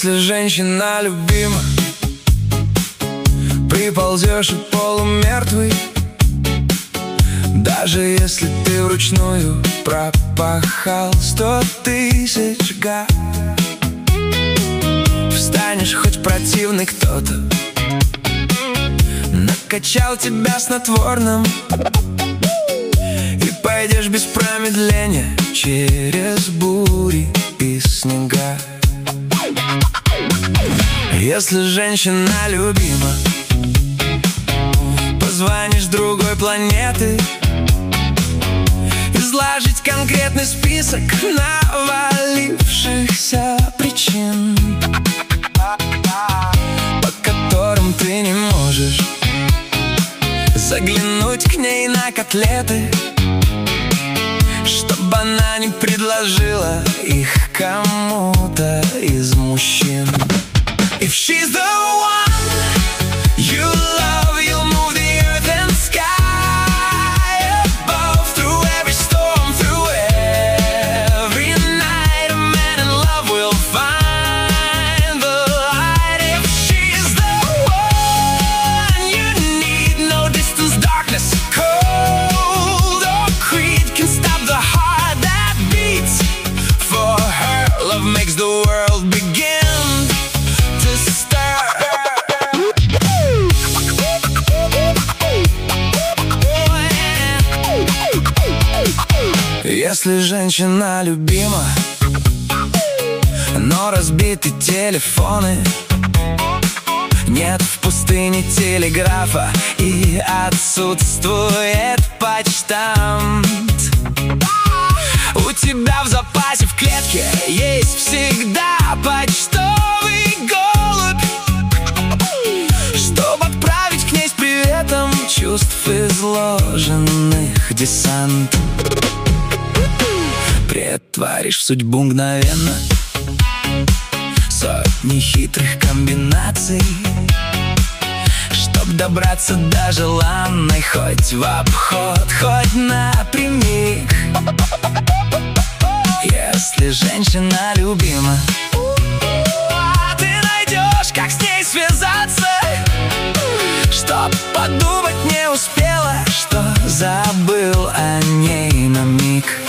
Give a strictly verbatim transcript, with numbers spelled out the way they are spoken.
Если женщина любима, приползешь и полумертвый, даже если ты вручную пропахал сто тысяч га. Встанешь хоть противный кто-то, накачал тебя снотворным, и пойдешь без промедления через бури и снега. Если женщина любима, позвонишь с другой планеты, изложить конкретный список навалившихся причин, по которым ты не можешь заглянуть к ней на котлеты, чтобы она не предложила их кому-то из мужчин. If she's the one you love, you'll move the earth and sky above, through every storm, through every night. A man in love will find the light. If she's the one you need, no distance, darkness, cold or creed can stop the heart that beats for her. Love makes the world begin. Если женщина любима, но разбиты телефоны, нет в пустыне телеграфа и отсутствует почтамт, у тебя в запасе в клетке есть всегда почтовый голубь, чтобы отправить к ней с приветом чувств изложенных десант. Претворишь судьбу мгновенно сотни хитрых комбинаций, чтоб добраться до желанной, хоть в обход, хоть напрямик. Если женщина любима, ты найдешь, как с ней связаться, чтоб подумать не успела, что забыл о ней на миг.